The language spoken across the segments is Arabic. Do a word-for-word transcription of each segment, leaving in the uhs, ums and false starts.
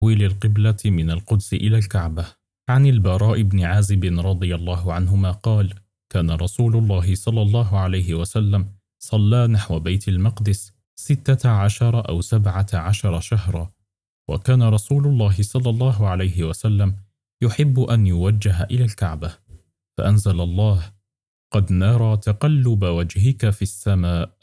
تحويل القبلة من القدس إلى الكعبة. عن البراء بن عازب رضي الله عنهما قال: كان رسول الله صلى الله عليه وسلم صلى نحو بيت المقدس ستة عشر أو سبعة عشر شهرا، وكان رسول الله صلى الله عليه وسلم يحب أن يوجه إلى الكعبة، فأنزل الله: قد نرى تقلب وجهك في السماء،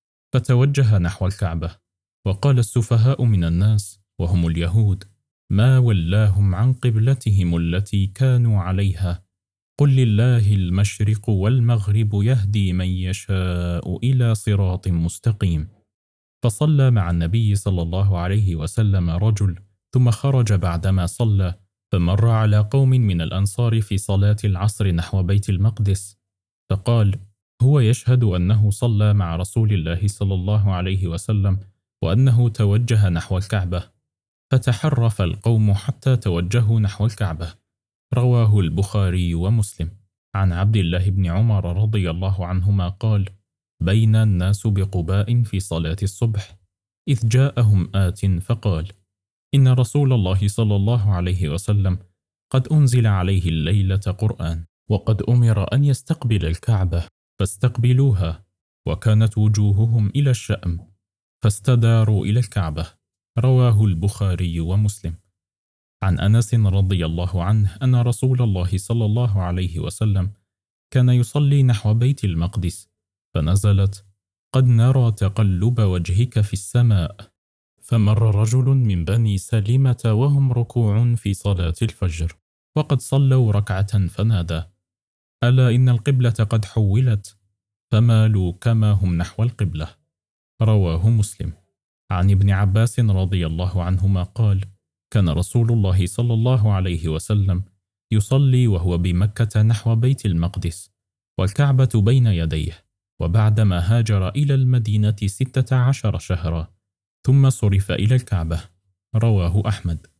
فتوجه نحو الكعبة. وقال السفهاء من الناس وهم اليهود: ما ولاهم عن قبلتهم التي كانوا عليها، قل لله المشرق والمغرب يهدي من يشاء إلى صراط مستقيم. فصلى مع النبي صلى الله عليه وسلم رجل، ثم خرج بعدما صلى، فمر على قوم من الأنصار في صلاة العصر نحو بيت المقدس، فقال: هو يشهد أنه صلى مع رسول الله صلى الله عليه وسلم وأنه توجه نحو الكعبة. فتحرف القوم حتى توجهوا نحو الكعبة. رواه البخاري ومسلم. عن عبد الله بن عمر رضي الله عنهما قال: بين الناس بقباء في صلاة الصبح، إذ جاءهم آت فقال: إن رسول الله صلى الله عليه وسلم قد أنزل عليه الليلة قرآن، وقد أمر أن يستقبل الكعبة، فاستقبلوها، وكانت وجوههم إلى الشأم، فاستداروا إلى الكعبة. رواه البخاري ومسلم. عن أنس رضي الله عنه أن رسول الله صلى الله عليه وسلم كان يصلي نحو بيت المقدس، فنزلت: قد نرى تقلب وجهك في السماء، فمر رجل من بني سلمة وهم ركوع في صلاة الفجر، وقد صلوا ركعة، فنادى: ألا إن القبلة قد حولت، فمالوا كما هم نحو القبلة. رواه مسلم. عن ابن عباس رضي الله عنهما قال: كان رسول الله صلى الله عليه وسلم يصلي وهو بمكة نحو بيت المقدس، والكعبة بين يديه، وبعدما هاجر إلى المدينة ستة عشر شهرا، ثم صرف إلى الكعبة. رواه أحمد.